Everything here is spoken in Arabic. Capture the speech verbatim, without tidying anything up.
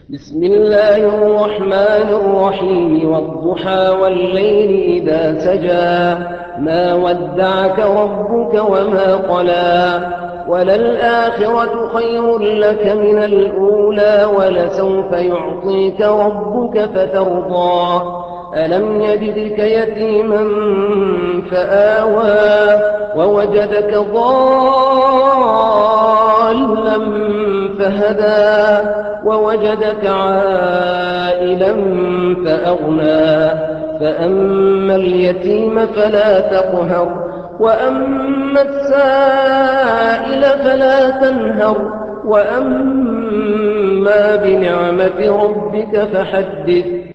بسم الله الرحمن الرحيم والضحى والليل إذا سجى ما ودعك ربك وما قلى وللآخرة خير لك من الأولى ولسوف يعطيك ربك فترضى ألم يجدك يتيما فآوى ووجدك ضالا فهدى ووجدك عائلا فأغنى فأما اليتيم فلا تقهر وأما السائل فلا تنهر وأما بنعمة ربك فحدث